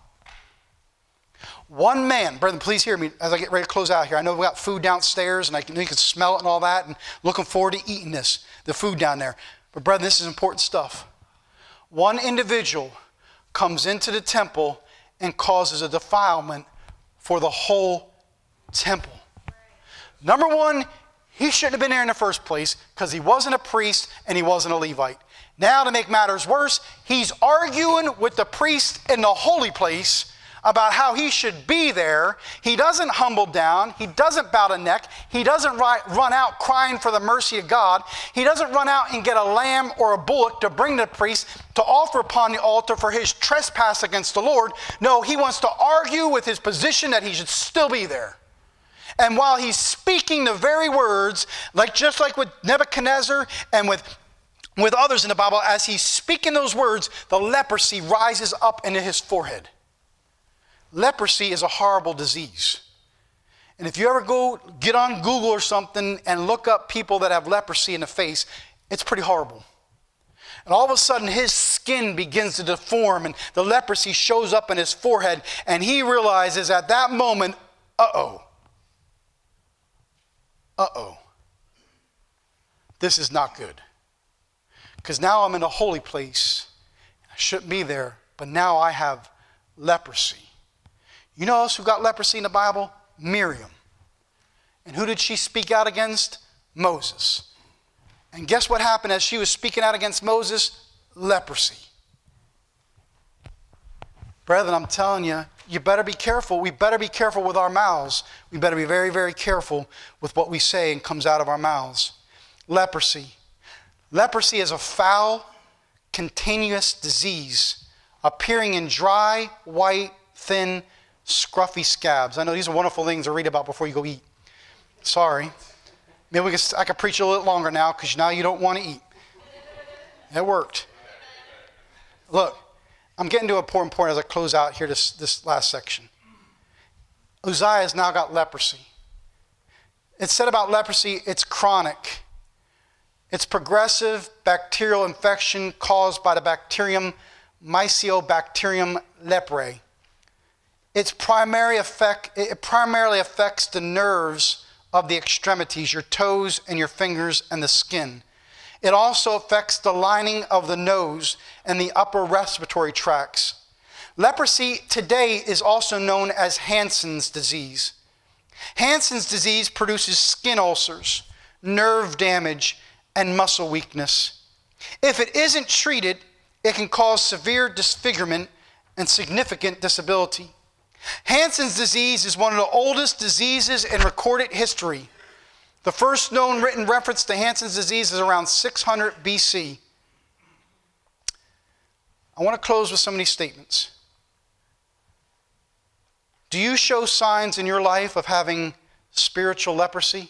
One man, brethren, please hear me as I get ready to close out here. I know we got food downstairs and I can, you can smell it and all that, and looking forward to eating this, the food down there. But brethren, this is important stuff. One individual comes into the temple and causes a defilement for the whole temple. Number one, he shouldn't have been there in the first place because he wasn't a priest and he wasn't a Levite. Now, to make matters worse, he's arguing with the priest in the holy place about how he should be there. He doesn't humble down. He doesn't bow the neck. He doesn't run out crying for the mercy of God. He doesn't run out and get a lamb or a bullock to bring to the priest to offer upon the altar for his trespass against the Lord. No, he wants to argue with his position that he should still be there. And while he's speaking the very words, like just like with Nebuchadnezzar and with, with others in the Bible, as he's speaking those words, the leprosy rises up into his forehead. Leprosy is a horrible disease. And if you ever go get on Google or something and look up people that have leprosy in the face, it's pretty horrible. And all of a sudden his skin begins to deform and the leprosy shows up in his forehead, and he realizes at that moment, uh-oh, uh-oh, this is not good. Because now I'm in a holy place. I shouldn't be there, but now I have leprosy. You know else who got leprosy in the Bible? Miriam. And who did she speak out against? Moses. And guess what happened as she was speaking out against Moses? Leprosy. Brethren, I'm telling you, you better be careful. We better be careful with our mouths. We better be very, very careful with what we say and comes out of our mouths. Leprosy. Leprosy is a foul, continuous disease appearing in dry, white, thin, scruffy scabs. I know these are wonderful things to read about before you go eat. Sorry. Maybe we can, I can preach a little longer now because now you don't want to eat. It worked. Look, I'm getting to an important point as I close out here this, this last section. Uzziah has now got leprosy. It's said about leprosy, it's chronic. It's progressive bacterial infection caused by the bacterium Mycobacterium leprae. Its primary effect, it primarily affects the nerves of the extremities, your toes and your fingers and the skin. It also affects the lining of the nose and the upper respiratory tracts. Leprosy today is also known as Hansen's disease. Hansen's disease produces skin ulcers, nerve damage, and muscle weakness. If it isn't treated, it can cause severe disfigurement and significant disability. Hansen's disease is one of the oldest diseases in recorded history. The first known written reference to Hansen's disease is around six hundred B C. I want to close with some of these statements. Do you show signs in your life of having spiritual leprosy?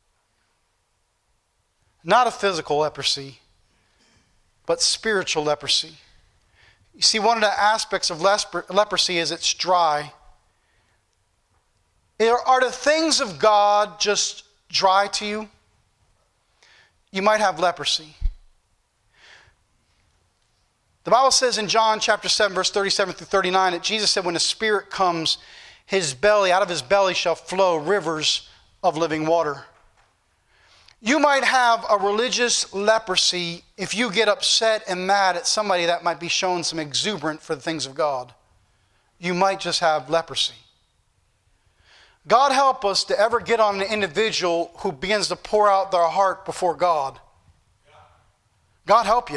Not a physical leprosy, but spiritual leprosy. You see, one of the aspects of leprosy is it's dry. Are the things of God just dry to you? You might have leprosy. The Bible says in John chapter seven, verse thirty-seven through thirty-nine, that Jesus said when the Spirit comes, his belly, out of his belly shall flow rivers of living water. You might have a religious leprosy if you get upset and mad at somebody that might be showing some exuberant for the things of God. You might just have leprosy. God help us to ever get on an individual who begins to pour out their heart before God. God help you.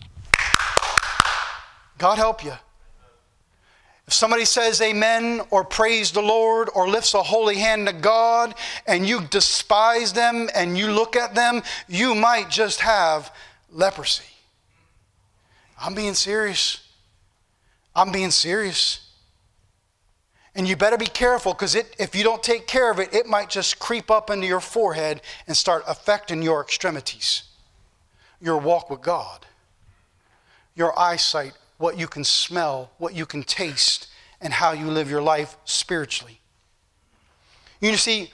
God help you. If somebody says amen or praise the Lord or lifts a holy hand to God and you despise them and you look at them, you might just have leprosy. I'm being serious. I'm being serious. And you better be careful, because it, if you don't take care of it, it might just creep up into your forehead and start affecting your extremities, your walk with God, your eyesight, what you can smell, what you can taste, and how you live your life spiritually. You see,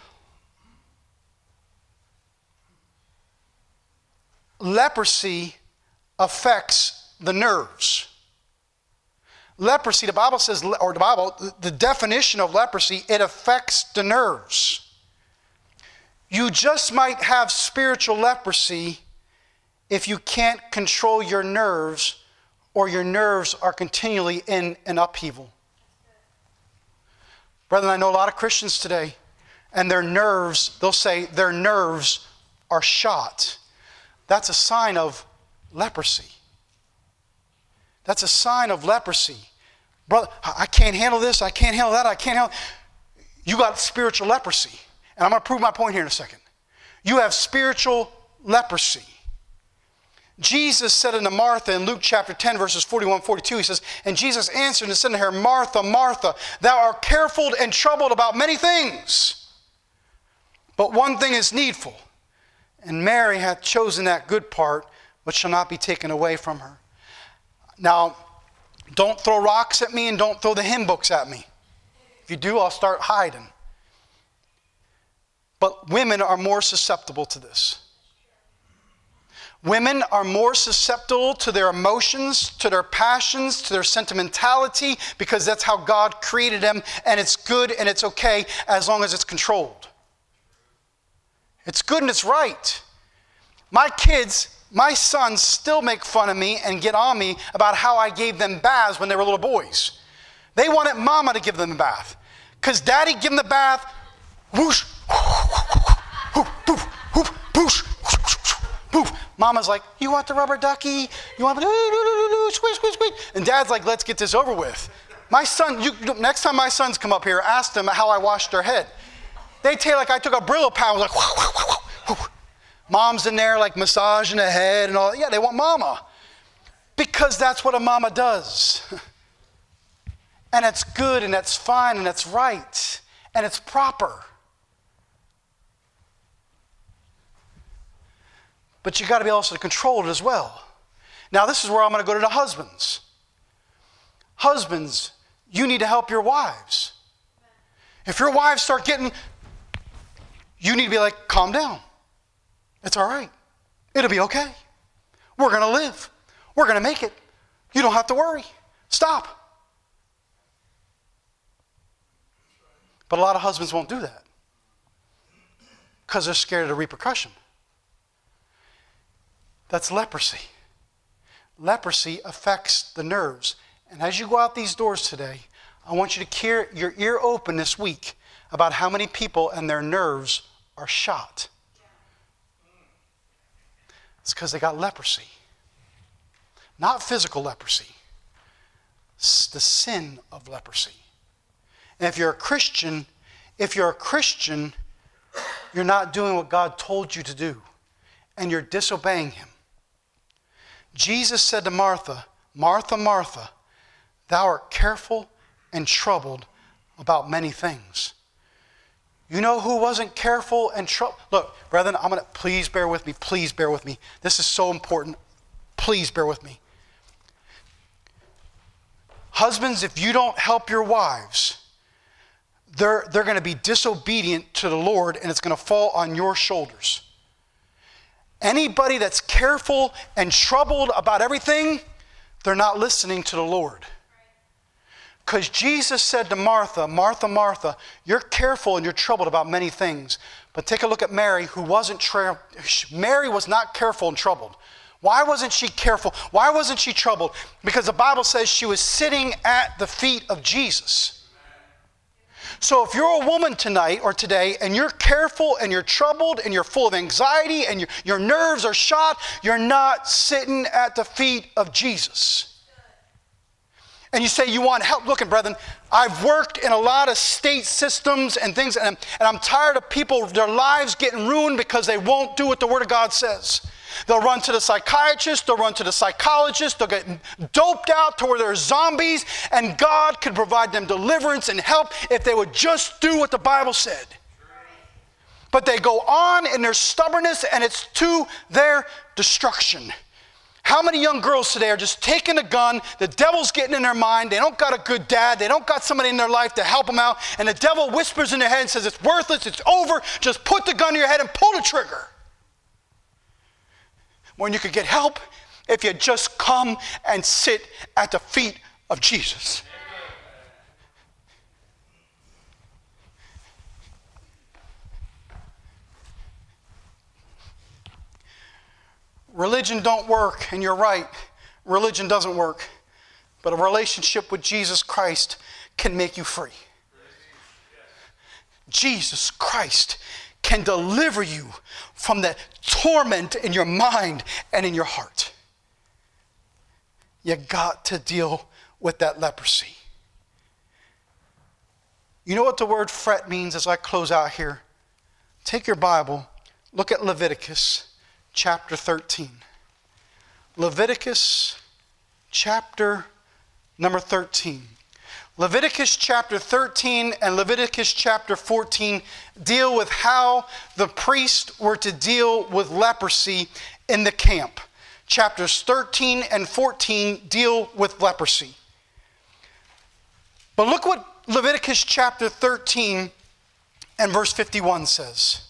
leprosy affects the nerves. Leprosy, the Bible says, or the Bible, the definition of leprosy, it affects the nerves. You just might have spiritual leprosy if you can't control your nerves, or your nerves are continually in an upheaval. Brethren, I know a lot of Christians today, and their nerves, they'll say their nerves are shot. That's a sign of leprosy. That's a sign of leprosy. Brother, I can't handle this, I can't handle that, I can't handle... You got spiritual leprosy. And I'm going to prove my point here in a second. You have spiritual leprosy. Jesus said unto Martha in Luke chapter ten, verses forty-one, forty-two, he says, and Jesus answered and said unto her, Martha, Martha, thou art careful and troubled about many things, but one thing is needful. And Mary hath chosen that good part, which shall not be taken away from her. Now, don't throw rocks at me and don't throw the hymn books at me. If you do, I'll start hiding. But women are more susceptible to this. Women are more susceptible to their emotions, to their passions, to their sentimentality, because that's how God created them, and it's good and it's okay as long as it's controlled. It's good and it's right. My kids, my sons still make fun of me and get on me about how I gave them baths when they were little boys. They wanted mama to give them a bath. Because daddy give them the bath, whoosh, whoosh, whoosh, whoosh, whoosh, whoosh. Mama's like, you want the rubber ducky? You want the squeeze, squeeze, squeeze? And dad's like, let's get this over with. My son, you, next time my sons come up here, ask them how I washed their head. They tell like I took a Brillo pad, like, whoo, whoo, whoo, whoo. Mom's in there like massaging the head and all that. Yeah, they want mama. Because that's what a mama does. And it's good and that's fine and that's right. And it's proper. But you got to be able to control it as well. Now this is where I'm going to go to the husbands. Husbands, you need to help your wives. If your wives start getting, you need to be like, calm down. It's all right. It'll be okay. We're going to live. We're going to make it. You don't have to worry. Stop. But a lot of husbands won't do that because they're scared of the repercussion. That's leprosy. Leprosy affects the nerves. And as you go out these doors today, I want you to keep your ear open this week about how many people and their nerves are shot. It's because they got leprosy. Not physical leprosy. It's the sin of leprosy. And if you're a Christian, if you're a Christian, you're not doing what God told you to do. And you're disobeying Him. Jesus said to Martha, Martha, Martha, thou art careful and troubled about many things. You know who wasn't careful and troubled? Look, brethren, I'm going to, please bear with me. Please bear with me. This is so important. Please bear with me. Husbands, if you don't help your wives, they're, they're going to be disobedient to the Lord, and it's going to fall on your shoulders. Anybody that's careful and troubled about everything, they're not listening to the Lord. Because Jesus said to Martha, Martha, Martha, you're careful and you're troubled about many things. But take a look at Mary, who wasn't, tra- Mary was not careful and troubled. Why wasn't she careful? Why wasn't she troubled? Because the Bible says she was sitting at the feet of Jesus. So if you're a woman tonight or today and you're careful and you're troubled and you're full of anxiety and your, your nerves are shot, you're not sitting at the feet of Jesus. And you say you want help. Look, brethren, I've worked in a lot of state systems and things, and I'm, and I'm tired of people, their lives getting ruined because they won't do what the Word of God says. They'll run to the psychiatrist, they'll run to the psychologist, they'll get doped out to where they're zombies, and God could provide them deliverance and help if they would just do what the Bible said. But they go on in their stubbornness, and it's to their destruction. How many young girls today are just taking a gun, the devil's getting in their mind, they don't got a good dad, they don't got somebody in their life to help them out, and the devil whispers in their head and says, it's worthless, it's over, just put the gun to your head and pull the trigger. When you could get help if you just come and sit at the feet of Jesus. Religion don't work, and you're right. Religion doesn't work. But a relationship with Jesus Christ can make you free. Jesus Christ can deliver you from the torment in your mind and in your heart. You got to deal with that leprosy. You know what the word fret means as I close out here? Take your Bible, look at Leviticus chapter thirteen. Leviticus chapter number thirteen. Leviticus chapter thirteen and Leviticus chapter fourteen deal with how the priests were to deal with leprosy in the camp. Chapters thirteen and fourteen deal with leprosy. But look what Leviticus chapter thirteen and verse fifty-one says.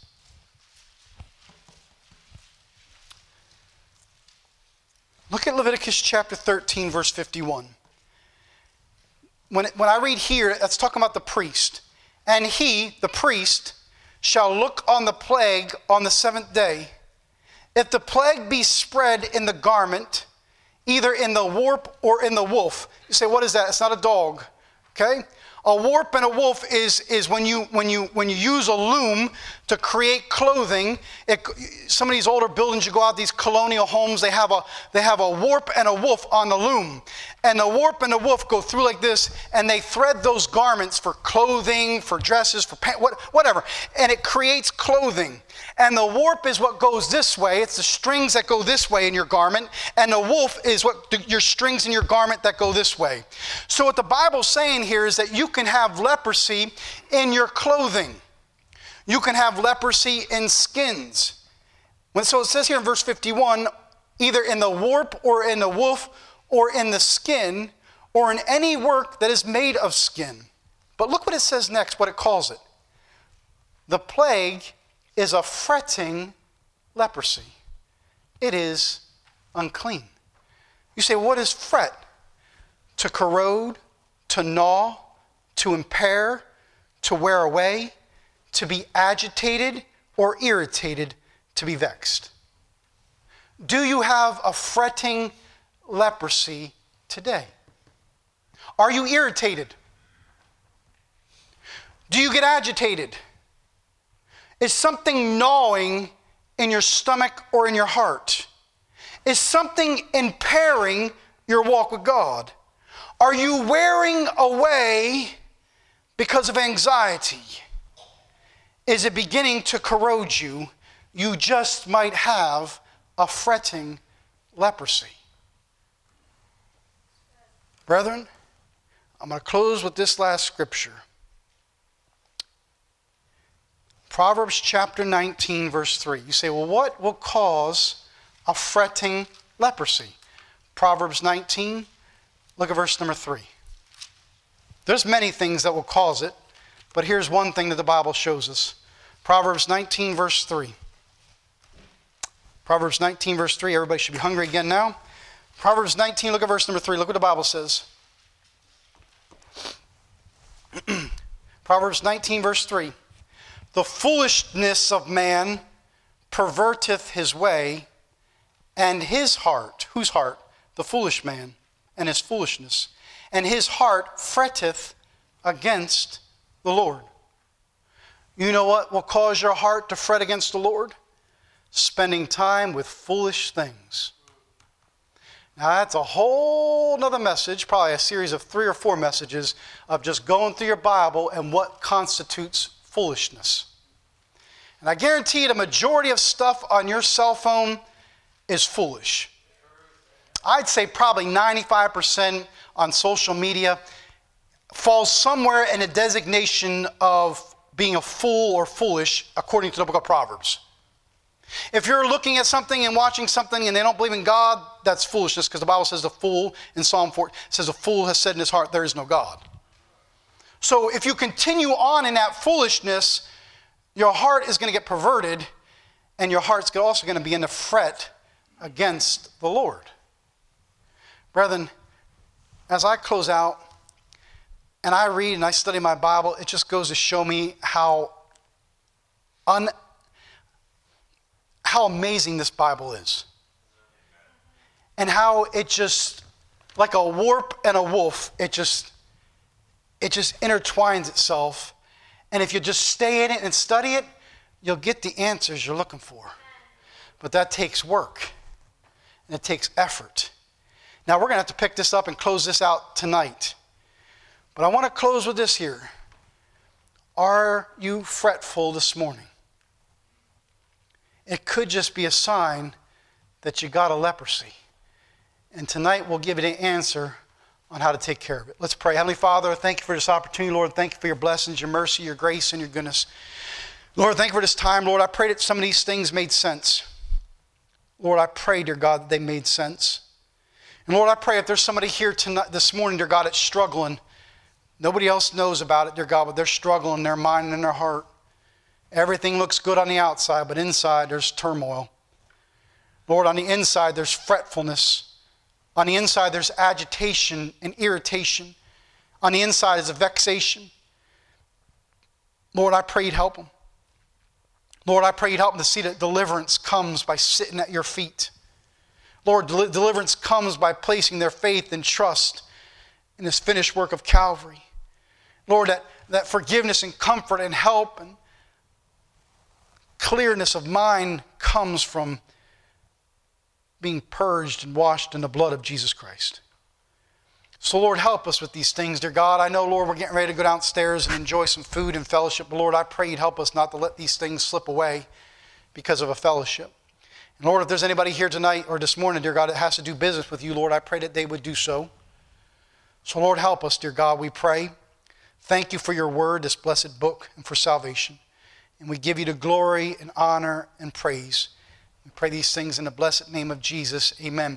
Look at Leviticus chapter thirteen, verse fifty-one. When, it, when I read here, that's talking about the priest. And he, the priest, shall look on the plague on the seventh day. If the plague be spread in the garment, either in the warp or in the woof. You say, what is that? It's not a dog, okay? A warp and a woof is, is when you when you when you use a loom to create clothing. It, some of these older buildings, you go out these colonial homes, they have a they have a warp and a woof on the loom, and the warp and the woof go through like this, and they thread those garments for clothing, for dresses, for pants, what, whatever, and it creates clothing. And the warp is what goes this way. It's the strings that go this way in your garment. And the woof is what the, your strings in your garment that go this way. So what the Bible's saying here is that you can have leprosy in your clothing. You can have leprosy in skins. When, so it says here in verse fifty-one, either in the warp or in the woof or in the skin or in any work that is made of skin. But look what it says next, what it calls it. The plague is a fretting leprosy. It is unclean. You say, what is fret? To corrode, to gnaw, to impair, to wear away, to be agitated or irritated, to be vexed. Do you have a fretting leprosy today? Are you irritated? Do you get agitated? Is something gnawing in your stomach or in your heart? Is something impairing your walk with God? Are you wearing away because of anxiety? Is it beginning to corrode you? You just might have a fretting leprosy. Brethren, I'm going to close with this last scripture. Proverbs chapter nineteen, verse three. You say, well, what will cause a fretting leprosy? Proverbs nineteen, look at verse number three. There's many things that will cause it, but here's one thing that the Bible shows us. Proverbs nineteen, verse three. Proverbs nineteen, verse three. Everybody should be hungry again now. Proverbs nineteen, look at verse number three. Look what the Bible says. Proverbs nineteen, verse three. The foolishness of man perverteth his way, and his heart, whose heart? The foolish man, and his foolishness. And his heart fretteth against the Lord. You know what will cause your heart to fret against the Lord? Spending time with foolish things. Now that's a whole nother message, probably a series of three or four messages of just going through your Bible and what constitutes foolishness. And I guarantee you the majority of stuff on your cell phone is foolish. I'd say probably ninety-five percent on social media falls somewhere in a designation of being a fool or foolish according to the book of Proverbs. If you're looking at something and watching something and they don't believe in God, that's foolishness, because the Bible says the fool in Psalm four says the fool has said in his heart, there is no God. So if you continue on in that foolishness, your heart is going to get perverted, and your heart's also going to begin to fret against the Lord. Brethren, as I close out and I read and I study my Bible, it just goes to show me how un, how amazing this Bible is. And how it just, like a warp and a wolf, it just, it just intertwines itself. And if you just stay in it and study it, you'll get the answers you're looking for. But that takes work. And it takes effort. Now we're going to have to pick this up and close this out tonight. But I want to close with this here. Are you fretful this morning? It could just be a sign that you got a leprosy. And tonight we'll give you the answer on how to take care of it. Let's pray. Heavenly Father, thank you for this opportunity, Lord. Thank you for your blessings, your mercy, your grace, and your goodness. Lord, thank you for this time, Lord. I pray that some of these things made sense. Lord, I pray, dear God, that they made sense. And Lord, I pray if there's somebody here tonight, this morning, dear God, that's struggling, nobody else knows about it, dear God, but they're struggling in their mind and in their heart. Everything looks good on the outside, but inside there's turmoil. Lord, on the inside there's fretfulness. On the inside there's agitation and irritation. On the inside is a vexation. Lord, I pray you'd help them. Lord, I pray you'd help them to see that deliverance comes by sitting at your feet. Lord, del- deliverance comes by placing their faith and trust in this finished work of Calvary. Lord, that, that forgiveness and comfort and help and clearness of mind comes from being purged and washed in the blood of Jesus Christ. So, Lord, help us with these things, dear God. I know, Lord, we're getting ready to go downstairs and enjoy some food and fellowship, but Lord, I pray you'd help us not to let these things slip away because of a fellowship. And Lord, if there's anybody here tonight or this morning, dear God, that has to do business with you, Lord, I pray that they would do so. So, Lord, help us, dear God, we pray. Thank you for your word, this blessed book, and for salvation. And we give you the glory and honor and praise. We pray these things in the blessed name of Jesus. Amen.